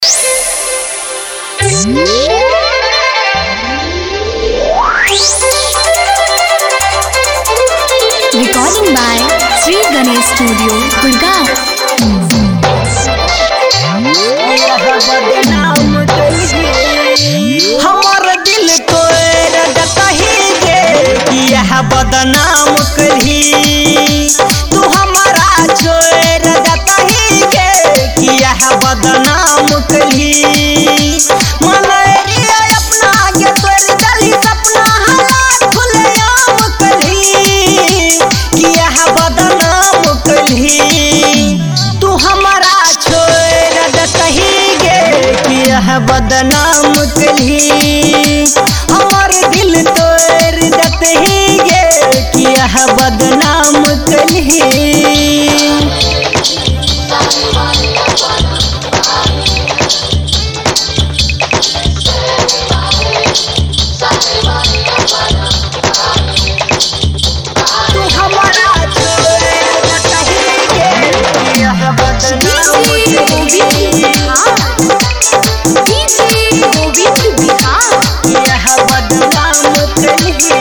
Recording by Sri Ganesh Studio, Gurgaon. हमर दिल तोड़ दतही गे यह बदनाम करही तू हमारा छोड़ दतही गे यह बदनाम करही मनरिया अपना के तोड़ दली सपना हालात खुले आम करही यह बदनाम करही तू हमारा छोड़ दतही गे यह बदनाम करही हमर दिल तोड़ दतही गे यह बदनाम करही तू हमारा छोड़ दतही गे यह बदनाम यह बदनाम करही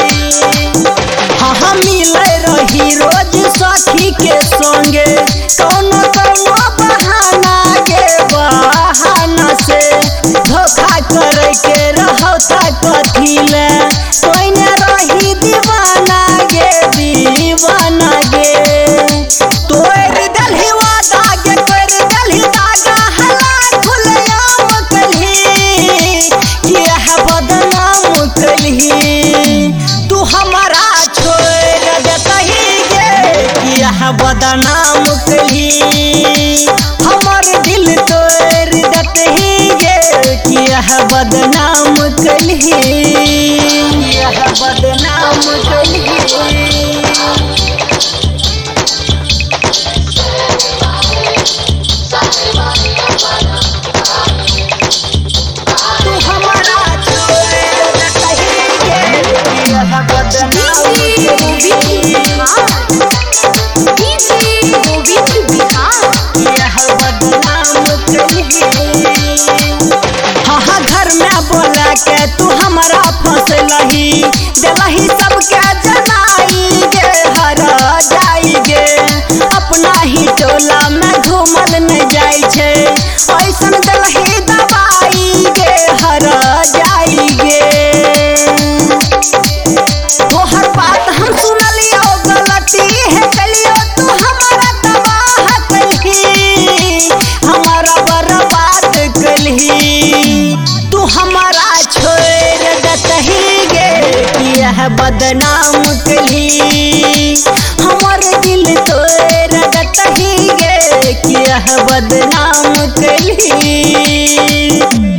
हाँ मिले रही रोज सखी के संगे कौनो कौनो बहाना से धोखा करे के रहता कथी ले कोई न रही दीवाना गे तोड़ दलही वादा के कर दलही दागा हला खुले आम कलही यह बदनाम कलही तू हमारा छोड़ दतही गे यह बदनाम कलही हमर दिल तोड़ दतही गे यह बदनाम कलही यह बदनाम कलही तू हमारा छोड़ दतही गे यह बदनाम यह बदनाम करही हाँ घर में बोला के तू हमारा फंसलही दिलही सबके जनाई गे हरा जाई गे अपना ही टोला में घूमल न जाई छे ऐसन दिलही दवाई गे हरा जाई गे तोहर बात हम सुनलियो गलती है कलियो तू हमारा तबाह कलही हमारा बर्बाद कलही तू हमारा छोड़ दतही गे यह बदनाम कलही हमर दिल तोड़ दतही गे यह बदनाम कलही।